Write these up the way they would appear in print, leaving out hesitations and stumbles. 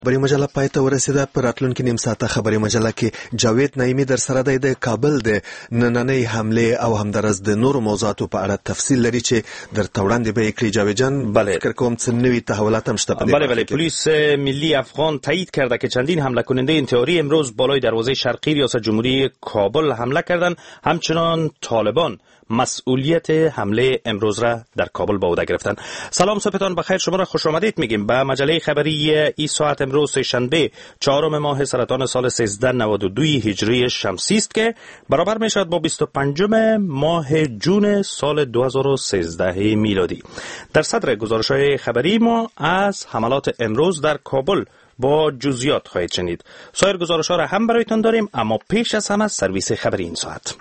خبري مجله پای ته ورسیده. په راتلونکي نیم ساعته خبري مجله کې جاوید نعیمي در سره دی د کابل د نننۍ حمله او همدارس د نورو موضوعاتو په اړه تفصیل لري چې در توړاندې به کړی. جاوید جان فکر کوم څه نوې تحولات هم شته. بله پلیس ملی افغان تایید کرده که چندین حمله کننده این تئوری امروز بالای دروازه شرقی ریاست جمهوری کابل حمله کردند. همچنان طالبان مسئولیت حمله امروز را در کابل به عهده گرفتند. سلام صبحتان بخیر، شما را خوش آمدید میگیم به مجله خبری این ساعت. امروز شنبه 4 ماه سرطان سال 1392 هجری شمسی است که برابر می شود با 25 ماه جون سال 2013 میلادی. در صدر گزارش‌های خبری ما از حملات امروز در کابل با جزئیات خواهید شنید. سایر گزارش‌ها را هم برایتان داریم، اما پیش از همه سرویس خبری این ساعت.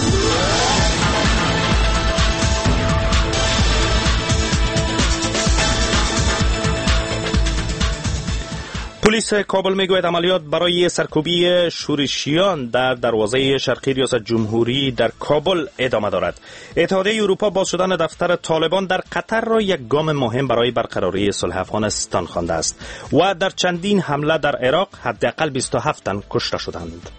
پلیس کابل میگوید عملیات برای سرکوبی شورشیان در دروازه شرقی ریاست جمهوری در کابل ادامه دارد. اتحادیه اروپا باز شدن دفتر طالبان در قطر را یک گام مهم برای برقراری صلح افغانستان خوانده است و در چندین حمله در عراق حداقل 27 تن کشته شدند.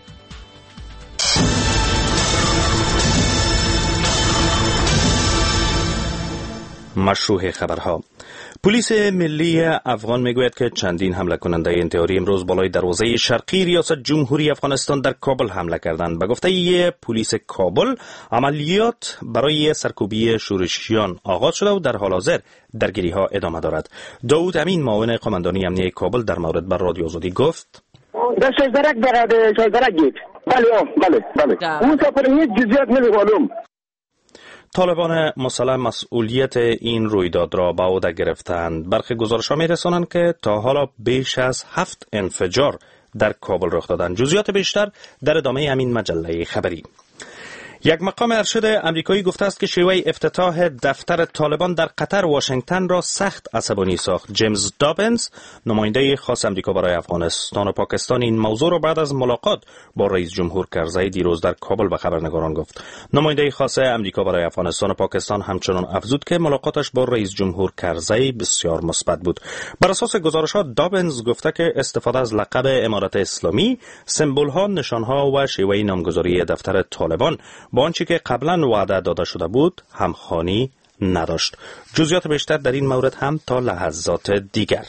مشروع خبرها. پلیس ملی افغان میگوید که چندین حمله کننده این تئوری امروز بالای دروازه شرقی ریاست جمهوری افغانستان در کابل حمله کردند. به گفته پلیس کابل عملیات برای سرکوبی شورشیان آغاز شده و در حال حاضر درگیری ها ادامه دارد. داود امین معاون قماندانی امنیه کابل در مورد بر رادیو آزادی گفت: در شجرک گید. بله. اون سفر هیچ جزئیات نمی‌گویم. طالبان مسلم مسئولیت این رویداد را به عهده گرفتند. برخی گزارش‌ها می‌رسانند که تا حالا بیش از 7 انفجار در کابل رخ دادند. جزئیات بیشتر در ادامه همین مجله خبری. یک مقام ارشد امریکایی گفته است که شیوه افتتاح دفتر طالبان در قطر واشنگتن را سخت عصبانی ساخت. جیمز دابنز، نماینده خاص امریکا برای افغانستان و پاکستان، این موضوع را بعد از ملاقات با رئیس جمهور کرزی دیروز در کابل به خبرنگاران گفت. نماینده خاص امریکا برای افغانستان و پاکستان همچنان افزود که ملاقاتش با رئیس جمهور کرزی بسیار مثبت بود. بر اساس گزارش‌ها دابنز گفته که استفاده از لقب امارت اسلامی، سمبول‌ها، نشان‌ها و شیوه نامگذاری دفتر طالبان با آنچه که قبلا وعده داده شده بود همخوانی نداشت. جزئیات بیشتر در این مورد هم تا لحظات دیگر.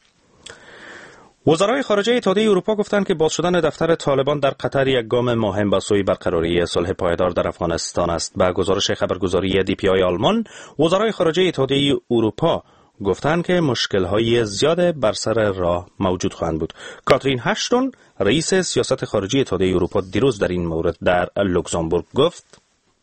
وزرای خارجه اتحادیه اروپا گفتند که باز شدن دفتر طالبان در قطر یک گام مهم به سوی برقراری صلح پایدار در افغانستان است. با گزارش خبرگزاری DPI آلمان، وزرای خارجه اتحادیه اروپا گفتند که مشکل‌های زیاد بر سر راه موجود خواهند بود. کاترین هاشتون، رئیس سیاست خارجی اتحادیه اروپا، دیروز در این مورد در لوکزامبورگ گفت: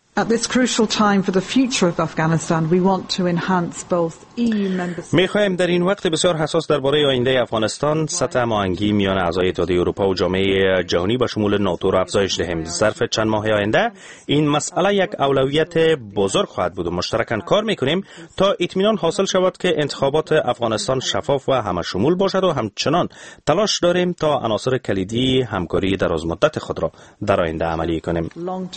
می‌خواهیم در این وقت بسیار حساس درباره آینده افغانستان سطح هماهنگی میان اعضای اتحادیه اروپا و جامعه جهانی به شمول ناتو را افزایش دهیم. ظرف چند ماه آینده این مسئله یک اولویت بزرگ خواهد بود و مشترکاً کار می‌کنیم تا اطمینان حاصل شود که انتخابات افغانستان شفاف و همه شمول باشد و همچنان تلاش داریم تا عناصر کلیدی همکاری درازمدت خود را در آینده عملی کنیم.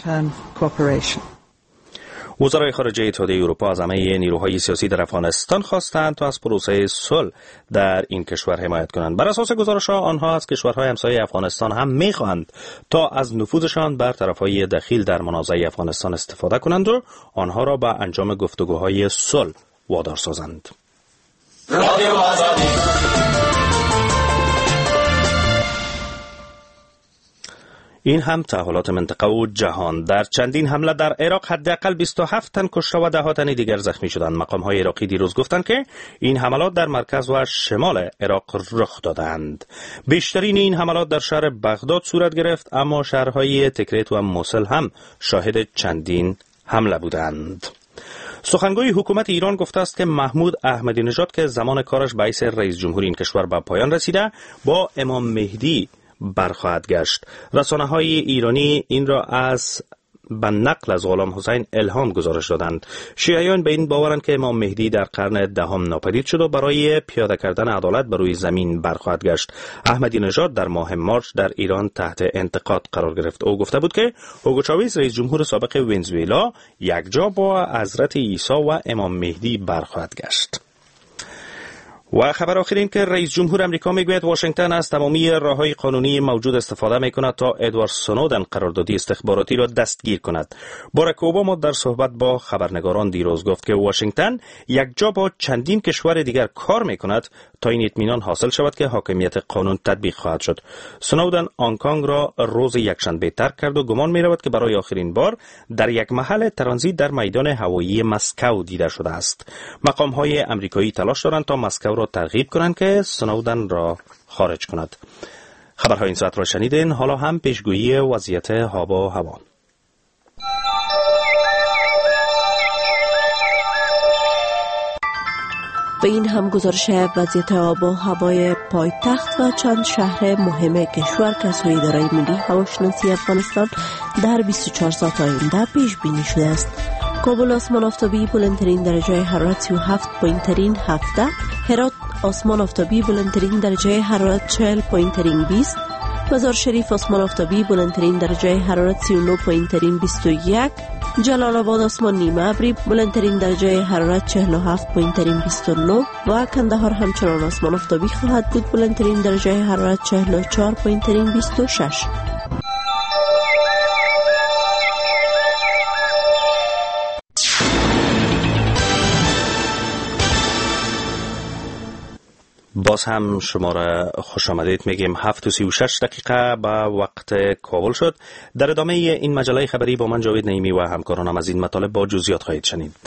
وزرای خارجه اتحادیه اروپا از همه نیروهای سیاسی در افغانستان خواستند تا از پروسه صلح در این کشور حمایت کنند. بر اساس گزارش‌ها آنها از کشورهای همسایه افغانستان هم می‌خواهند تا از نفوذشان بر طرفهای دخیل در منازعه افغانستان استفاده کنند و آنها را به انجام گفتگوهای صلح وادار سازند. رادیو آزادی. این هم تحولات منطقه و جهان. در چندین حمله در عراق حداقل 27 تن کشته و 10 تن دیگر زخمی شدند. مقام‌های عراقی دیروز گفتند که این حملات در مرکز و شمال عراق رخ دادند. بیشترین این حملات در شهر بغداد صورت گرفت، اما شهرهای تکریت و موصل هم شاهد چندین حمله بودند. سخنگوی حکومت ایران گفته است که محمود احمدی نژاد که زمان کارش به حیث رئیس جمهور این کشور به پایان رسیده، با امام مهدی برخواهد گشت. رسانه‌های ایرانی این را از به نقل از غلام حسین الهام گزارش دادند. شیعیان به این باورند که امام مهدی در قرن دهم ناپدید شد و برای پیاده کردن عدالت بر روی زمین برخواهد گشت. احمدی نژاد در ماه مارچ در ایران تحت انتقاد قرار گرفت. او گفته بود که هوگو چاویز رئیس جمهور سابق ونزوئلا یکجا با حضرت عیسی و امام مهدی برخواهد گشت. و خبر آخر این که رئیس جمهور امریکا میگوید واشنگتن از تمامی راههای قانونی موجود استفاده میکند تا ادوارد سنودن قراردادی استخباراتی را دستگیر کند. باراک اوباما در صحبت با خبرنگاران دیروز گفت که واشنگتن یکجا با چندین کشور دیگر کار میکند تا این اطمینان حاصل شود که حاکمیت قانون تطبیق خواهد شد. سنودن هنگ‌کنگ را روز یکشنبه ترک کرد و گمان می‌رود که برای آخرین بار در یک محل ترانزیت در میدان هوایی مسکو دیده شده است. مقام‌های امریکایی تلاش دارند تا مسکو را ترغیب کنند که سنودن را خارج کند. خبرهای این ساعت را شنیدین. حالا هم پیشگویی وضعیت آب و هوا. به این هم گزارش وضعیت آب و هوای پایتخت و چند شهر مهم کشور که از اداره ملی هواشناسی افغانستان در 24 ساعت آینده پیش بینی شده است. کابل آسمان آفتابی بلندترین درجه حرارت 37 پایین ترین 17. هرات آسمان آفتابی بلندترین درجه حرارت 40 پایین ترین 20. مزار شریف آسمان آفتابی بلندترین درجه حرارت 39 پایین ترین 21. جلال آباد آسمان نیمه ابری بلندترین درجه حرارت 47 پایین ترین 29 و کندهار همچنان آسمان آفتابی خواهد بود بلندترین درجه حرارت 44 پایین ترین 26. باز هم شما را خوش آمدید میگیم. 7:36 به وقت کابل شد. در ادامه این مجله خبری با من جاوید نعیمی و همکارانم از این مطالب با جزئیات خواهید شنید.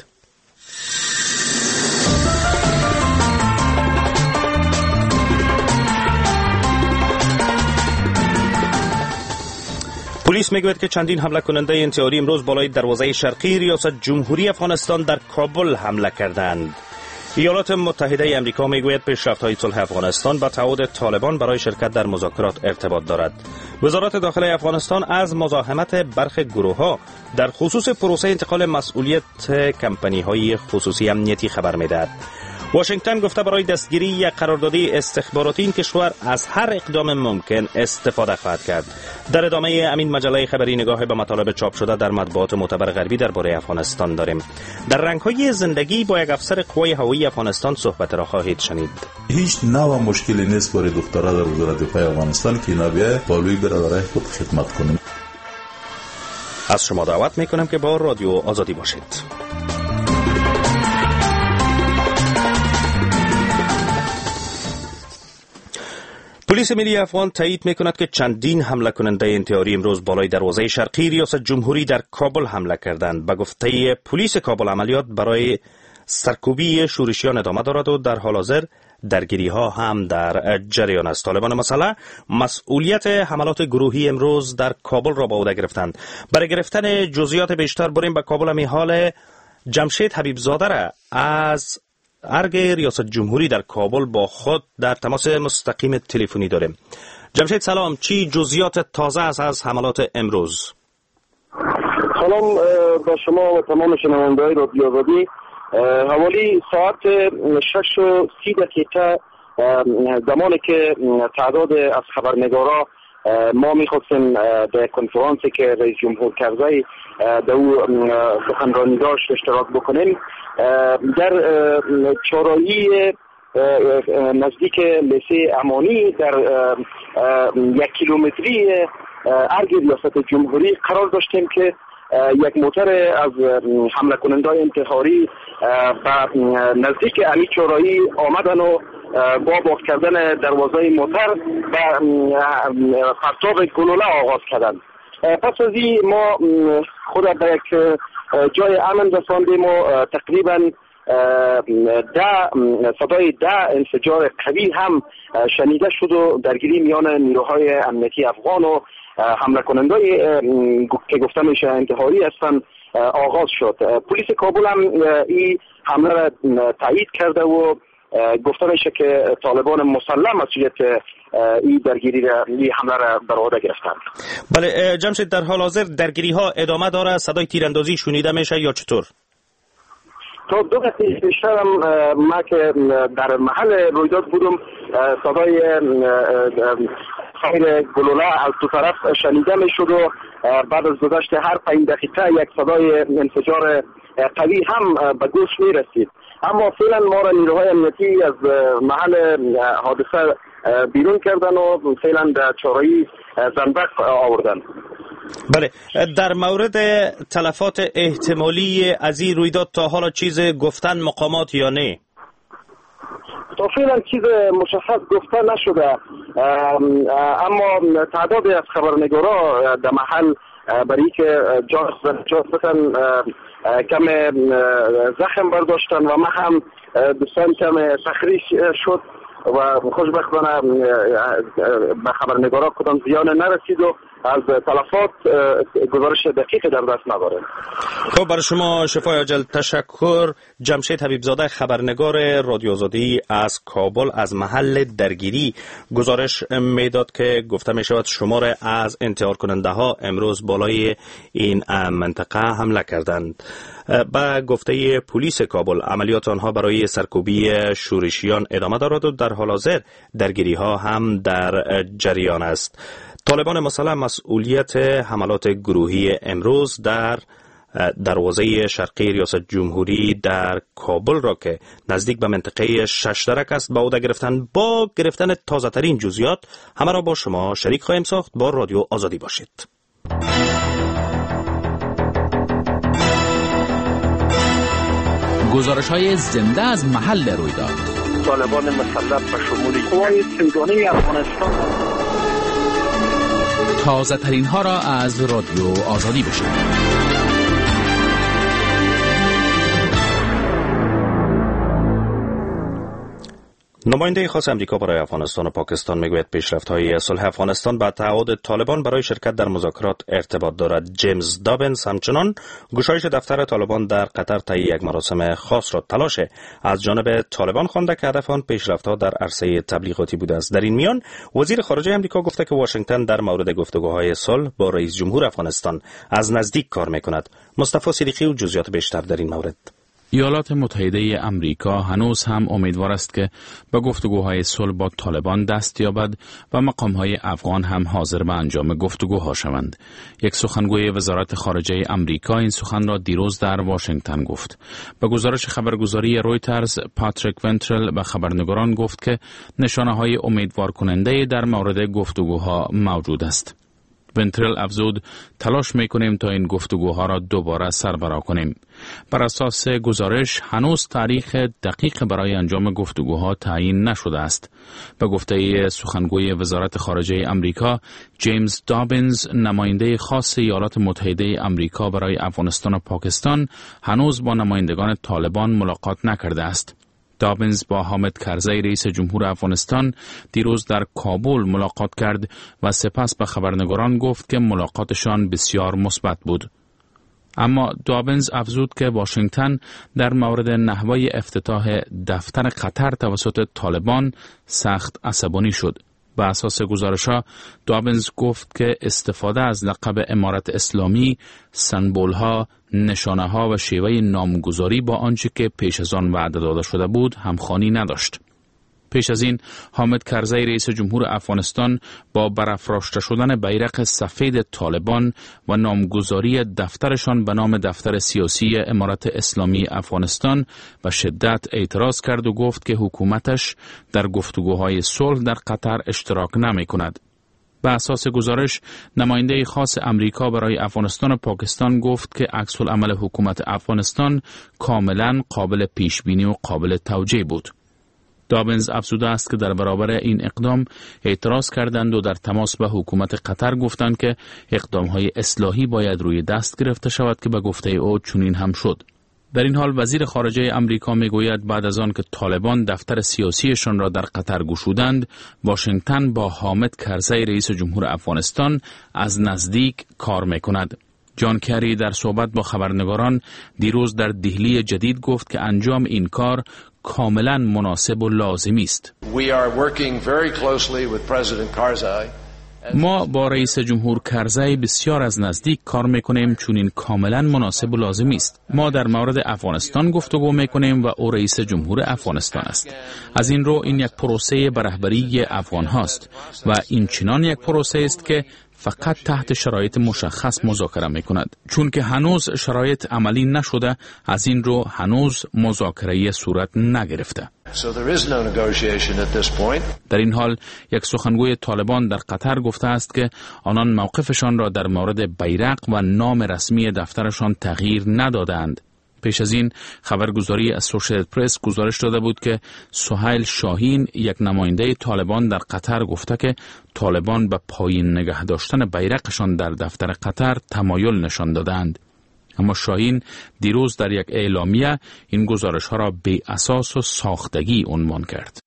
پلیس میگوید که چندین حمله کننده انتحاری امروز بالای دروازه شرقی ریاست جمهوری افغانستان در کابل حمله کردند. ایالات متحده امریکا میگوید پیشرفت‌های صلح افغانستان با تعهد طالبان برای شرکت در مذاکرات ارتباط دارد. وزارت داخلی افغانستان از مزاحمت برخی گروه‌ها در خصوص پروسه انتقال مسئولیت کمپانی‌های خصوصی امنیتی خبر می‌دهد. واشنگتن گفته برای دستگیری یک قراردادی استخباراتی این کشور از هر اقدام ممکن استفاده خواهد کرد. در ادامه همین مجله خبری نگاه به مطالب چاپ شده در مطبوعات معتبر غربی درباره افغانستان داریم. در رنگ‌های زندگی با یک افسر قوای هوایی افغانستان صحبت را خواهید شنید. هیچ نوع مشکلی نیست برای دخترها در وزارت دفاع افغانستان که اینا بیا بالوی بره برای خود خدمت کنیم. از شما دعوت میکنم که با رادیو آزادی باشید. پلیس ملی افغان تایید میکند که چندین حمله کننده انتحاری امروز بالای دروازه شرقی ریاست جمهوری در کابل حمله کردند. به گفته پلیس کابل عملیات برای سرکوبی شورشیان ادامه دارد و در حال حاضر درگیری ها هم در جریان است. طالبان مسئولیت حملات گروهی امروز در کابل را به عهده گرفتند. برای گرفتن جزئیات بیشتر بریم به کابل. می حال جمشید حبیبزاده را از ارگ ریاست جمهوری در کابل با خود در تماس مستقیم تلفنی داریم. جمشید سلام، چی جزئیات تازه است از حملات امروز؟ سلام با شما و تمام شنونده‌های رادیو آزادی. حوالی ساعت 6:30 زمانی که تعداد از خبرنگارا ما میخواستیم به کنفرانسی که رئیس جمهور کرزی در او سخنرانی داشت اشتراک بکنیم، در چهارراهی نزدیک لیسه امانی در 1 کیلومتری ارگ ریاست جمهوری قرار داشتیم که یک موتر از حمله کنندگان انتحاری به نزدیک امی چهارراهی آمدن و با باز کردن دروازه موتر و پرتاب گلوله آغاز کردند. پس از این ما خود به یک جای امن رساندیم و تقریبا صدای 10 انفجار قوی هم شنیده شد و درگیری میان نیروهای امنیتی افغان و حمله کنندگان که گفته میشه انتحاری هستند آغاز شد. پلیس کابل هم این حمله را تایید کرده و گفته میشه که طالبان مسلم مسئولیت این درگیری را، این حمله را بر عهده گرفتند. بله جمشید، در حال حاضر درگیری ها ادامه داره؟ صدای تیراندازی شنیده میشه یا چطور؟ تا 2 دقیقه پیشتر هم ما که در محل رویداد بودم صدای خیر گلوله از دو طرف شنیده می شد و بعد از گذشت هر 5 دقیقه یک صدای انفجار قوی هم به گوش می رسید. اما فعلا ما را نیروهای امنیتی از محل حادثه بیرون کردن و فعلا در چاره‌ای زنبق آوردن. بله، در مورد تلفات احتمالی از این رویداد تا حالا چیز گفتن مقامات یا نه؟ تا فعلا چیز مشخص گفته نشده، اما تعداد از خبرنگارا در محل برای که جاستن کم زخم برداشتن و ما هم دوستان کم تخریش شد و خوشبختانه به خبرنگارا کدام زیان نرسید و از تلفات گزارش دقیق در دست نداره. خب، برای شما شفای عاجل تشکر. جمشید حبیبزاده، خبرنگار رادیو آزادی از کابل، از محل درگیری گزارش میداد که گفته می شود شمار از انتحار کننده ها امروز بالای این منطقه حمله کردند. با گفته پلیس کابل عملیات آنها برای سرکوبی شورشیان ادامه دارد و در حال حاضر درگیری ها هم در جریان است. طالبان مسئولیت حملات گروهی امروز در دروازه شرقی ریاست جمهوری در کابل را که نزدیک به منطقه ششدرک است به عهده گرفتن. با گرفتن تازه ترین جزئیات همه را با شما شریک خواهیم ساخت. با رادیو آزادی باشید. گزارش‌های زنده از محل رویداد. طالبان مسلط به شمول قوای سیگانی افغانستان. تازه ترین ها را از رادیو آزادی بشنوید. نماینده خاص امریکا برای افغانستان و پاکستان میگوید پیشرفت‌های صلح افغانستان با تعهد طالبان برای شرکت در مذاکرات ارتباط دارد. جیمز دابنز همچنان گشایش دفتر طالبان در قطر طی یک مراسم خاص را تلاش از جانب طالبان خوانده که هدف آن پیشرفت‌ها در عرصه تبلیغاتی بوده است. در این میان وزیر خارجه امریکا گفته که واشنگتن در مورد گفتگوهای صلح با رئیس جمهور افغانستان از نزدیک کار می‌کند. مصطفی صدیقی و جزئیات بیشتر در این مورد. ایالات متحده امریکا هنوز هم امیدوار است که به گفتگوهای صلح با طالبان دست یابد و مقام‌های افغان هم حاضر به انجام گفتگوها شوند. یک سخنگوی وزارت خارجه امریکا این سخن را دیروز در واشنگتن گفت. به گزارش خبرگزاری رویترز، پاتریک ونترل به خبرنگاران گفت که نشانه‌های امیدوار کننده در مورد گفتگوها موجود است. ونترل افزود تلاش میکنیم تا این گفتگوها را دوباره سربراه کنیم. بر اساس گزارش هنوز تاریخ دقیق برای انجام گفتگوها تعیین نشده است. به گفته سخنگوی وزارت خارجه امریکا، جیمز دابنز، نماینده خاص ایالات متحده امریکا برای افغانستان و پاکستان، هنوز با نمایندگان طالبان ملاقات نکرده است. دابنز با حامد کرزی رئیس جمهور افغانستان دیروز در کابل ملاقات کرد و سپس به خبرنگاران گفت که ملاقاتشان بسیار مثبت بود. اما دابنز افزود که واشنگتن در مورد نحوه افتتاح دفتر قطر توسط طالبان سخت عصبانی شد. به اساس گزارش‌ها دابنز گفت که استفاده از لقب امارت اسلامی، سمبول‌ها، نشانه‌ها و شیوه نامگذاری با آنچه که پیش از آن وعده داده شده بود همخوانی نداشت. پیش از این حامد کرزی رئیس جمهور افغانستان با برافراشته شدن بیرق سفید طالبان و نامگذاری دفترشان به نام دفتر سیاسی امارت اسلامی افغانستان به شدت اعتراض کرد و گفت که حکومتش در گفتگوهای صلح در قطر اشتراک نمی کند. به اساس گزارش، نماینده خاص امریکا برای افغانستان و پاکستان گفت که عکس العمل حکومت افغانستان کاملا قابل پیش بینی و قابل توجیه بود. دابنز افزوده است که در برابر این اقدام اعتراض کردند و در تماس به حکومت قطر گفتند که اقدام‌های اصلاحی باید روی دست گرفته شود که به گفته او چنین هم شد. در این حال وزیر خارجه امریکا میگوید بعد از آن که طالبان دفتر سیاسیشان را در قطر گشودند، واشنگتن با حامد کرزی رئیس جمهور افغانستان از نزدیک کار میکند. جان کری در صحبت با خبرنگاران دیروز در دهلی جدید گفت که انجام این کار کاملا مناسب و لازمی است. ما با رئیس جمهور کرزی بسیار از نزدیک کار میکنیم چون این کاملا مناسب و لازمی است. ما در مورد افغانستان گفتگو میکنیم و او رئیس جمهور افغانستان است. از این رو این یک پروسه به رهبری افغان هاست و این چنان یک پروسه است که فقط تحت شرایط مشخص مذاکره می‌کند. چون که هنوز شرایط عملی نشده، از این رو هنوز مذاکره صورت نگرفته. در این حال یک سخنگوی طالبان در قطر گفته است که آنان موقفشان را در مورد بیرق و نام رسمی دفترشان تغییر ندادند. پیش از این خبرگزاری اسوشییتد پرس گزارش داده بود که سهیل شاهین، یک نماینده طالبان در قطر، گفته که طالبان به پایین نگه داشتن بیرقشان در دفتر قطر تمایل نشان دادند. اما شاهین دیروز در یک اعلامیه این گزارش ها را بی اساس و ساختگی عنوان کرد.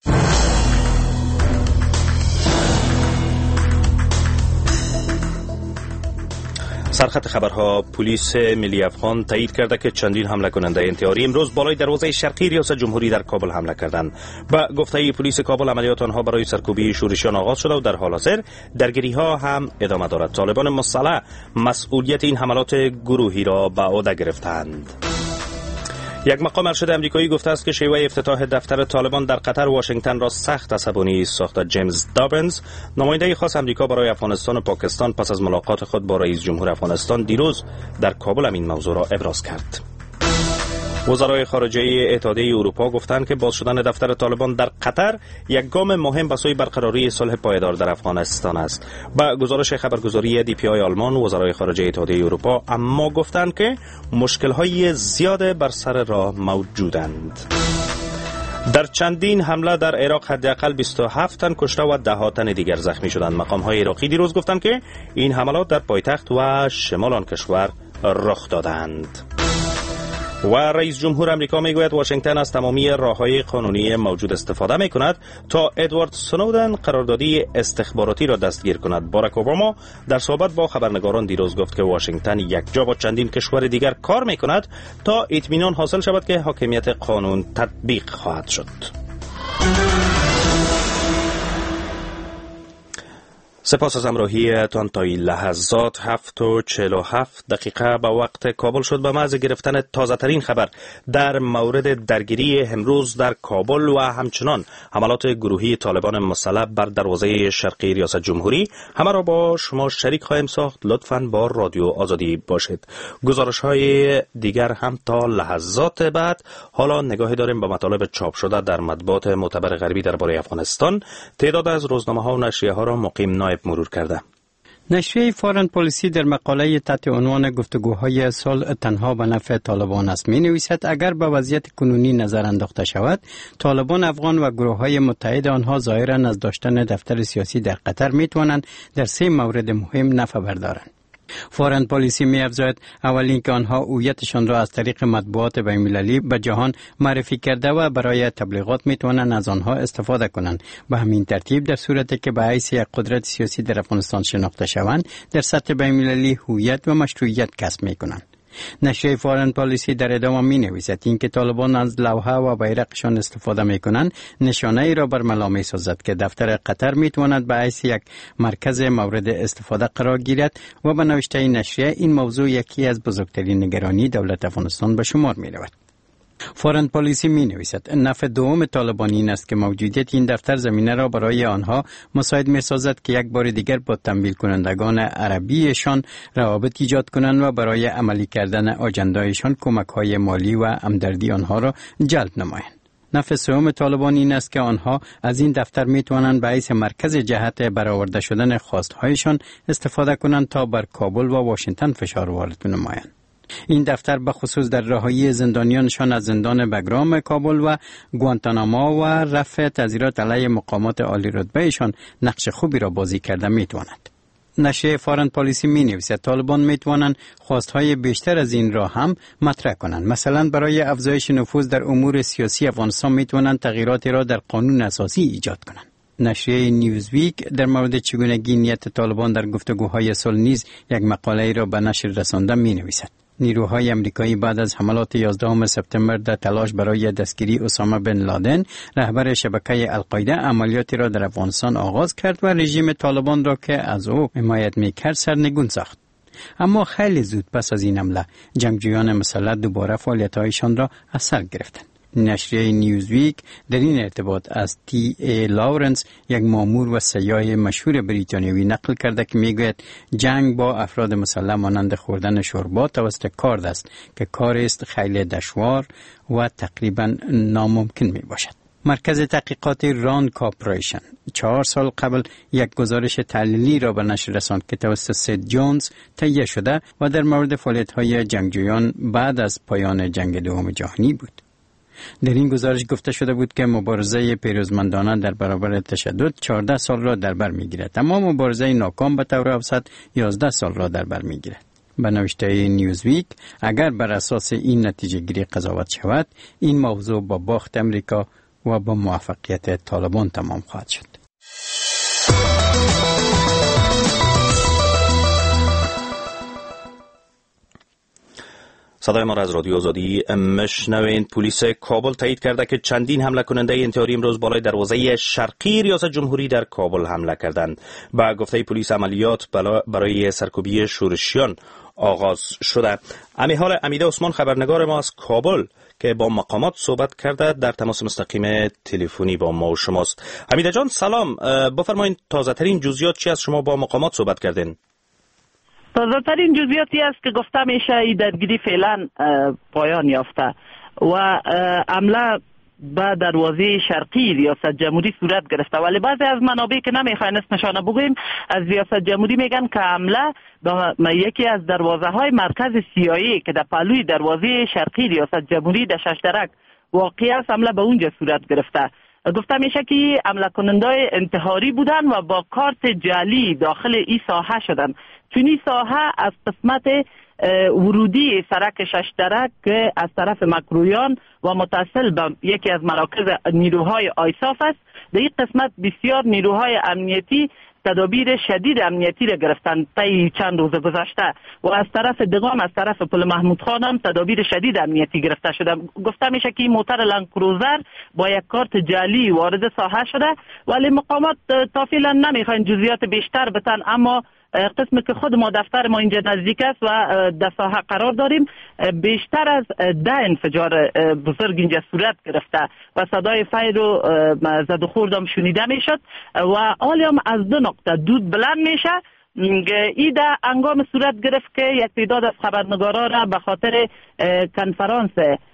سرخط خبرها: پلیس ملی افغان تایید کرده که چندین حمله کننده انتحاری امروز بالای دروازه شرقی ریاست جمهوری در کابل حمله کردند. با گفته پلیس کابل، عملیات آنها برای سرکوبی شورشیان آغاز شده و در حال حاضر درگیری ها هم ادامه دارد. طالبان مسلح مسئولیت این حملات گروهی را به عهده گرفتند. یک مقام ارشد امریکایی گفته است که شیوه افتتاح دفتر طالبان در قطر واشنگتن را سخت عصبانی ساخته. جیمز دابنز، نماینده خاص امریکا برای افغانستان و پاکستان، پس از ملاقات خود با رئیس جمهور افغانستان دیروز در کابل این موضوع را ابراز کرد. وزرای خارجه اتحادیه اروپا گفتند که باز شدن دفتر طالبان در قطر یک گام مهم به سوی برقراری صلح پایدار در افغانستان است. با گزارش خبرگزاری دی پی آی آلمان، وزرای خارجه اتحادیه اروپا اما گفتند که مشکل‌های زیاد بر سر راه موجودند. در چندین حمله در عراق حداقل 27 تن کشته و 10 تن دیگر زخمی شدند. مقام‌های عراقی دیروز گفتند که این حملات در پایتخت و شمال آن کشور رخ دادند. و رئیس جمهور امریکا میگوید واشنگتن از تمامی راه‌های قانونی موجود استفاده می‌کند تا ادوارد سنودن قراردادی استخباراتی را دستگیر کند. باراک اوباما در صحبت با خبرنگاران دیروز گفت که واشنگتن یک جا با چندین کشور دیگر کار می‌کند تا اطمینان حاصل شود که حاکمیت قانون تطبیق خواهد شد. سپاس از همراهیتان. تا این لحظات 7:47 به وقت کابل شد به محض گرفتن تازه ترین خبر در مورد درگیری امروز در کابل و همچنان حملات گروهی طالبان مسلح بر دروازه شرقی ریاست جمهوری همه را با شما شریک خواهیم ساخت. لطفاً با رادیو آزادی باشید. گزارش های دیگر هم تا لحظات بعد. حالا نگاهی داریم به مطالب چاپ شده در مطبوعات معتبر غربی درباره افغانستان. تعداد از روزنامه ها و نشریه ها را مقیم نایب مرور کرده. نشریه فارن پالیسی در مقاله تحت عنوان گفتگوهای صلح تنها به نفع طالبان است می نویسد اگر به وضعیت کنونی نظر انداخته شود، طالبان افغان و گروه‌های متحد آنها ظاهراً از داشتن دفتر سیاسی در قطر می توانند در 3 مورد مهم نفع بردارند. فارن پالیسی می افزاید اول اینکه آنها هویتشان را از طریق مطبوعات بین‌المللی به جهان معرفی کرده و برای تبلیغات می توانند از آنها استفاده کنند. به همین ترتیب در صورتی که به حیث یک قدرت سیاسی در افغانستان شناخته شوند، در سطح بین‌المللی هویت و مشروعیت کسب می کنند. نشریه فارن پالیسی در ادامه می نویسد اینکه طالبان از لوحه و بیرقشان استفاده می کنند نشانه ای را برملا می سازد که دفتر قطر می تواند به حیث یک مرکز مورد استفاده قرار گیرد و به نوشته نشریه این موضوع یکی از بزرگترین نگرانی دولت افغانستان به شمار می رود. فارن پالیسی می نویسد نفع دوم طالبان این است که موجودیت این دفتر زمینه را برای آنها مساعد می سازد که یک بار دیگر با تمویل کنندگان عربیشان روابط ایجاد کنند و برای عملی کردن آجندایشان کمک های مالی و همدردی آنها را جلب نمایند. نفع سوم طالبان این است که آنها از این دفتر می توانند به حیث مرکز جهت برآورده شدن خواستهایشان استفاده کنند تا بر کابل و واشنگتن فشار وارد نمایند. این دفتر به خصوص در رهایی زندانیانشان از زندان بگرام کابل و گوانتاناما و رفع تظاهرات علیه مقامات عالی رتبهشان نقش خوبی را بازی کرده می تواند. نشریه فارن پالیسی می نویسد طالبان می توانند خواستهای بیشتر از این را هم مطرح کنند. مثلا برای افزایش نفوذ در امور سیاسی افغانستان می توانند تغییراتی را در قانون اساسی ایجاد کنند. نشریه نیوزویک در مورد چگونگی نیت طالبان در گفتگوهای صلح نیز یک مقاله را به نشر رسانده می نویسد. نیروهای امریکایی بعد از حملات 11 سپتامبر در تلاش برای دستگیری اسامه بن لادن رهبر شبکه القاعده عملیاتی را در افغانستان آغاز کرد و رژیم طالبان را که از او حمایت می‌کرد سرنگون ساخت. اما خیلی زود پس از این حمله جنگجویان مسلح دوباره فعالیت‌هایشان را از سر گرفتند. نشریه نیوزویک در این ارتباط از تی ای لاورنس، یک مامور و سیاح مشهور بریتانیایی، نقل کرده که میگوید جنگ با افراد مسلح مانند خوردن شوربا توسط کارد است که کار است خیلی دشوار و تقریبا ناممکن می باشد. مرکز تحقیقات راند کارپوریشن 4 سال قبل یک گزارش تحلیلی را به نشر رساند که توسط سید جونز تهیه شده و در مورد فعالیت‌های جنگجویان بعد از پایان جنگ دوم جهانی بود. در این گزارش گفته شده بود که مبارزه پیروزمندانه در برابر تشدد 14 سال را در بر می‌گیرد، اما مبارزه ناکام به طور اوسط 11 سال را در بر می‌گیرد. به نوشته نیوزویک، اگر بر اساس این نتیجه گیری قضاوت شود، این موضوع با باخت امریکا و با موفقیت طالبان تمام خواهد شد. صدای ما را از رادیو آزادی مشنوین. پلیس کابل تایید کرده که چندین حمله کننده انتحاری امروز بالای دروازه شرقی ریاست جمهوری در کابل حمله کردند. با گفته پلیس عملیات برای سرکوبی شورشیان آغاز شده. امیده عثمان خبرنگار ما از کابل که با مقامات صحبت کرده در تماس مستقیم تلفنی با ما و شماست. امیده جان سلام، بفرمایید تازه ترین جزئیات چی از شما با مقامات صحبت کردین؟ تازه ترین جزئیاتی است که گفته میشه این درگیری فعلا پایان یافته و حمله به دروازه شرقی ریاست جمهوری صورت گرفته، ولی بعضی از منابع که نمیخواین اسمشان بگوییم از ریاست جمهوری میگن که حمله به یکی از دروازه های مرکز CIA که در پهلوی دروازه شرقی ریاست جمهوری در ششترک واقع است، حمله به اونجا صورت گرفته. گفته میشه که حمله کننده انتحاری بودن و با کارت جعلی داخل این ساحه شدن، چون این ساحه از قسمت ورودی سرک ششترک که از طرف مکرویان و متصل به یکی از مراکز نیروهای آیساف است. در این قسمت بسیار نیروهای امنیتی تدابیر شدید امنیتی را گرفتند طی چند روز گذشته و از طرف دغام از طرف پل محمود خان هم تدابیر شدید امنیتی گرفته شده. گفته میشه که این موتر لندکروزر با یک کارت جعلی وارد ساحه شده، ولی مقامات تا فعلا نمیخواین جزئیات بیشتر بتن، اما قسمی که خود ما دفتر ما اینجا نزدیک است و در ساحه قرار داریم بیشتر از 10 انفجار بزرگ اینجا صورت گرفته و صدای فیر و زد و خورد هم شنیده میشد و حالی هم از 2 نقطه دود بلند میشه. این در انگام صورت گرفت که یک تعداد از خبرنگارا را به خاطر کنفرانس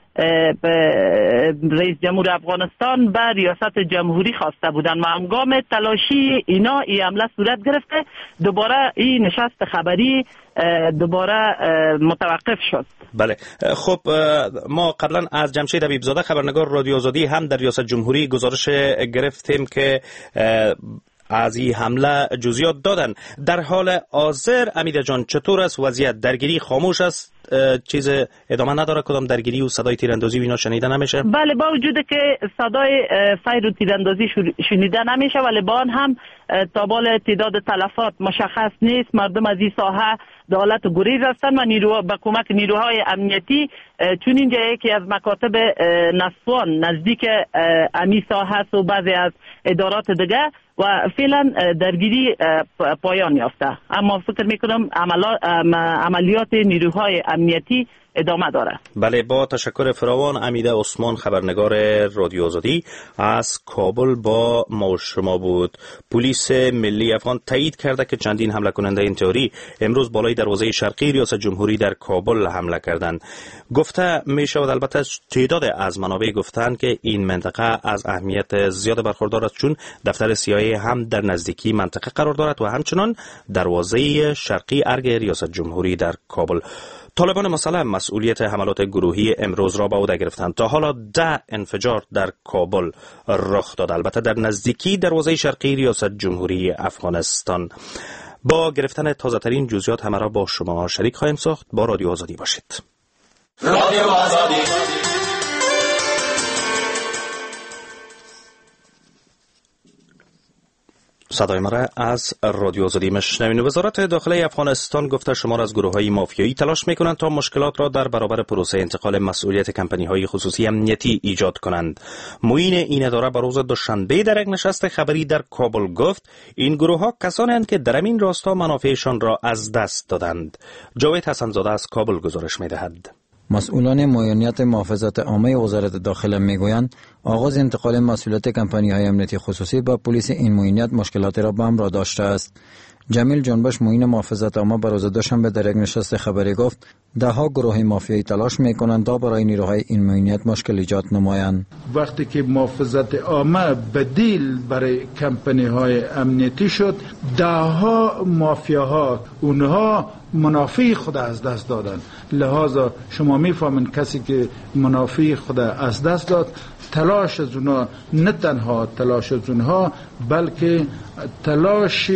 رئیس جمهور افغانستان به ریاست جمهوری خواسته بودند و هنگام تلاشی اینا این حمله صورت گرفته. دوباره این نشست خبری دوباره متوقف شد. بله، خب ما قبلا از جمشید حبیبزاده خبرنگار رادیو آزادی هم در ریاست جمهوری گزارش گرفتیم که از این حمله جزئیات دادن. در حال حاضر امیده جان چطور است وضعیت؟ درگیری خاموش است؟ چیز ادامه نداره؟ کدام درگیری و صدای تیراندازی و اینا شنیده نمیشه؟ بله، با وجود که صدای فیر و تیراندازی شنیده نمیشه ولی با آن هم تابال تعداد تلفات مشخص نیست. مردم از این ساحه در حالت گریز هستند و با کمک نیروهای امنیتی، چون اینجا یکی از مکاتب نسوان نزدیک امی ساحه است و بعضی از ادارات دیگه و فعلا درگیری پایان یافته، اما فکر میکنم عملیات نیروهای امنیتی ادامه داره. بله، با تشکر فراوان امیده عثمان خبرنگار رادیو آزادی از کابل با ما و شما بود. پلیس ملی افغان تایید کرده که چندین حمله کننده انتحاری امروز بالای دروازه شرقی ریاست جمهوری در کابل حمله کردند. گفته می شود، البته تعداد از منابع گفتند که این منطقه از اهمیت زیاد برخوردار است، چون دفتر CIA هم در نزدیکی منطقه قرار دارد و همچنان دروازه شرقی ارگ ریاست جمهوری در کابل. طالبان مسلح مسئولیت حملات گروهی امروز را به عهده گرفتند. تا حالا 10 انفجار در کابل رخ داد، البته در نزدیکی دروازه شرقی ریاست جمهوری افغانستان. با گرفتن تازه ترین جزئیات همه را با شما شریک خواهیم ساخت. با رادیو آزادی باشید. رادیو آزادی. صدای ما را از رادیو آزادی مشنوین. وزارت داخله افغانستان گفته شمار از گروه‌های مافیایی تلاش می‌کنند تا مشکلات را در برابر پروسه انتقال مسئولیت کمپانی‌های خصوصی امنیتی ایجاد کنند. معین این اداره به روز دوشنبه در یک نشست خبری در کابل گفت این گروه‌ها کسانند که در این راستا منافعشان را از دست دادند. جاوید حسن‌زاده از کابل گزارش می‌دهد. مسئولان معاونیت محافظت عامه وزارت داخله میگویند آغاز انتقال مسئولیت کمپانی‌های امنیتی خصوصی به پلیس این معاونیت مشکلاتی را به همراه داشته است. جمیل جنبش معین محافظت عامه به روز دوشنبه در یک نشست خبری گفت دهها گروه مافیایی تلاش میکنند تا برای نیروهای این معاونیت مشکل ایجاد نمایند. وقتی که محافظت عامه بدیل برای کمپانی‌های امنیتی شد، دهها مافیاها اونها منافع خود از دست دادن. لذا شما میفهمین کسی که منافع خود از دست داد، تلاش از اونها نه تنها تلاش از اونها بلکه تلاش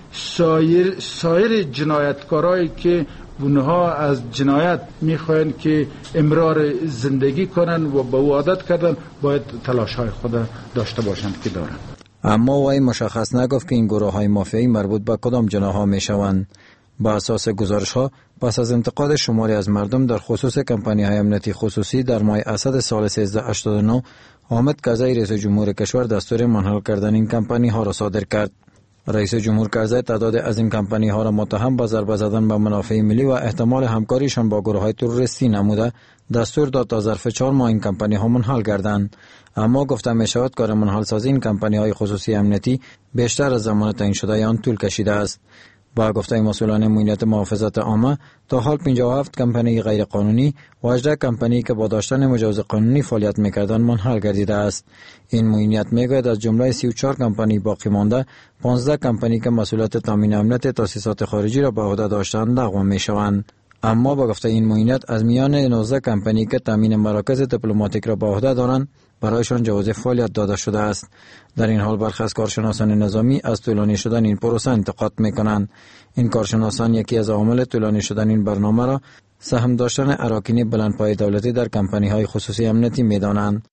سایر جنایتکارایی که اونها از جنایت میخواین که امرار زندگی کنن و به او عادت کردن، باید تلاش های خود داشته باشند که دارن. اما وی مشخص نگفت که این گروه های مافیایی مربوط به کدام جناح ها میشوند. با اساس گزارش ها پس از انتقاد شماری از مردم در خصوص کمپانی های امنیتی خصوصی در ماه اسد سال 1389 حامد کرزی رئیس جمهور کشور دستور منحل کردن این کمپانی ها را صادر کرد. رئیس جمهور کرزی تعداد از این کمپانی ها را متهم به ضربه زدن به منافع ملی و احتمال همکاریشان با گروه های تروریستی نموده دستور داد تا ظرف 4 ماه این کمپانی ها منحل گردند. اما گفته می شود کار منحل سازی این کمپانی های خصوصی امنیتی بیشتر از زمان تعیین شده آن طول کشیده است. با گفته مسئولان معاونیت محافظت عامه تا حال 57 کمپانی غیر قانونی و 18 کمپانی که با داشتن مجوز قانونی فعالیت می‌کردند منحل گردیده است. این معاونیت میگوید از جمله 34 کمپانی باقی مانده 15 کمپانی که مسئولیت تامین امنیت تاسیسات خارجی را به عهده داشتند لغو می‌شوند. اما با گفته این معاونیت از میان 19 کمپانی که تامین مراکز دیپلماتیک را به عهده دارند برایشان جواز فعالیت داده شده است. در این حال برخی از کارشناسان نظامی از طولانی شدن این پروسه انتقاد می‌کنند. این کارشناسان یکی از عوامل طولانی شدن این برنامه را سهم داشتن اراکین بلندپایه دولتی در کمپانی‌های خصوصی امنیتی می‌دانند.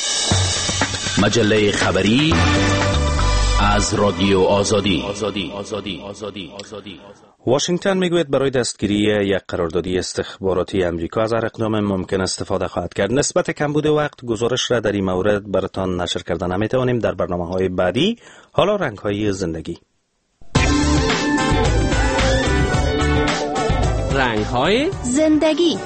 مجله خبری از رادیو آزادی. واشنگتن میگوید برای دستگیری یک قراردادی استخباراتی امریکا از هر اقدام ممکن استفاده خواهد کرد. نسبت کمبود وقت گزارش را در این مورد براتان نشر کردن نمیتوانیم در برنامه‌های بعدی. حالا رنگ‌های زندگی. رنگ‌های زندگی.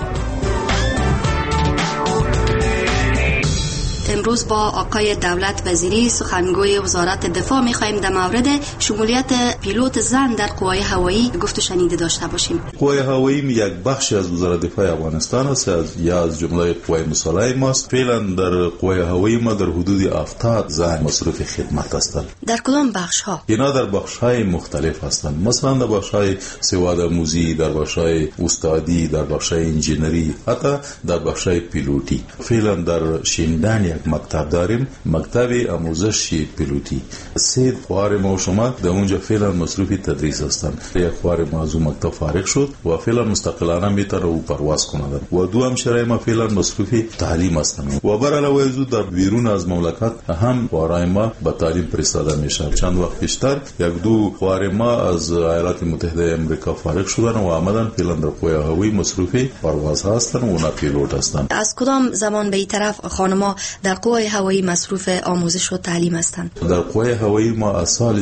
امروز با آقای دولت وزیری سخنگوی وزارت دفاع می‌خواهیم در مورد شمولیت پیلوت زن در قوای هوایی گفت و شنیده داشته باشیم. قوای هوایی یک بخشی از وزارت دفاع افغانستان است، از جمله قوای مسلح ماست. فعلا در قوای هوایی ما در حدود 70 زن مصروف خدمت هستند. در کدام بخش‌ها؟ اینا در بخش‌های مختلف هستند. مثلا در بخش‌های سواد آموزی، در بخش‌های استادی، در بخش‌های انجینری، حتی در بخش‌های پیلوتی. فعلا در شیندان یک مکتب داریم، مکتب آموزش پیلوتی. سه خوار ما و شما در اونجا فعلا مصروف تدریس هستند. یک خوار ما از اون مکتب فارغ شد و فعلا مستقلانه میتونه او پرواز کنند و دو همشرای ما فعلا مصروف تعلیم هستند و بر علاوه از در بیرون از مملکت هم خوارای ما به تعلیم فرستاده میشن. چند وقت پیشتر یک دو خوار ما از ایالات متحده آمریکا فارغ شدن و آمدن فعلا در قوای هوایی مصروف پرواز هستند و اونا پیلوت هستند. از کدام زمان به این طرف خانم‌ها در قوای هوایی مصروف آموزش و تعلیم هستند؟ در قوای هوایی ما از سال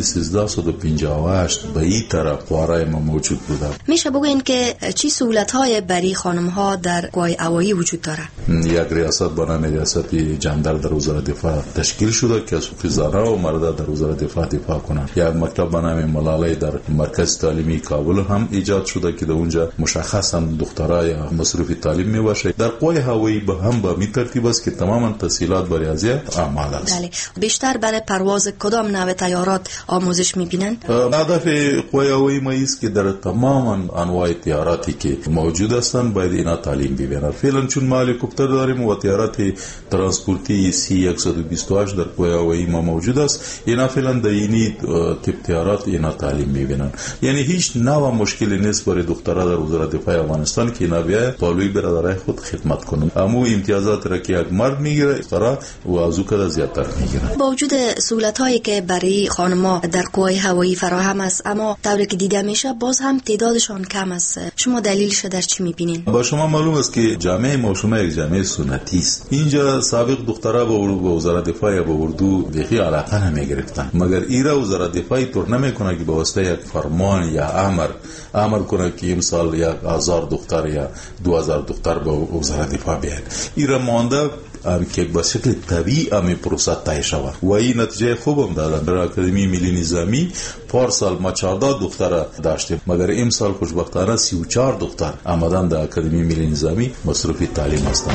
1358 به این طرف خوارای ما موجود بودند. میشه بگوین که چی سهولت‌های برای خانم‌ها در قوای هوایی وجود داره؟ یک ریاست به نام ریاست جندر در وزارت دفاع تشکیل شده که از زنان و مردان در وزارت دفاع دفاع کنند. یک مکتب به نام ملاله در مرکز تعلیمی کابل هم ایجاد شده که در اونجا مشخصا دخترای مصروف تعلیم میباشه. در قوای هوایی به هم به این ترتیب است که تماما تسهیلات برای ازیت اعمال است. بله. بیشتر برای پرواز کدام نوع طیارات آموزش میبینند؟ هدف قوای هوایی ما است که در تمام انواع طیاراتی که موجود هستند باید اینا تعلیم ببینند. فعلا چون ما هلیکوپتر داریم و طیارات ترانسپورتی C-128 در قوای هوایی ما موجود است، اینا فعلا در این تیپ طیارات اینا تعلیم میبینند. یعنی هیچ نوع مشکلی نیست برای دخترها در وزارت دفاع افغانستان که اینا بیاید پالوی برادرای خود خدمت کنند. اما امتیازات را که یک مرد میگیره دخترها و از او کده زیادتر میگیرن. با وجود سهولت‌هایی که برای خانم‌ها در قوای هوایی فراهم است، اما طوری که دیده میشه باز هم تعدادشان کم است. شما دلیلش در چی میبینین؟ با شما معلوم است که جامعه ما شما یک جامعه سنتی است. اینجا سابق دخترها به وزارت دفاع یا به اردو دیگه علاقه نمیگرفتن، مگر ایرا وزارت دفاع طور نمیکنه که به واسطه یک فرمان یا امر کنه که امسال 1000 دختر یا 2000 دختر به وزارت دفاع بیاید. ایرا مانده که به شکل طبیعی امی پروسه طی شود و این نتیجه خوب هم دادن. در اکادمی ملی نظامی پارسال ما 14 دختر داشتیم، مگر امسال خوشبختانه 34 دختر آمدن در اکادمی ملی نظامی مصروف تعلیم هستند.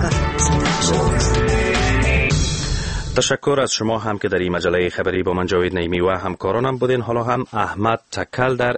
تشکر از شما هم که در این مجله خبری با من جاوید نعیمی و همکارانم بودین. حالا هم احمد تکل در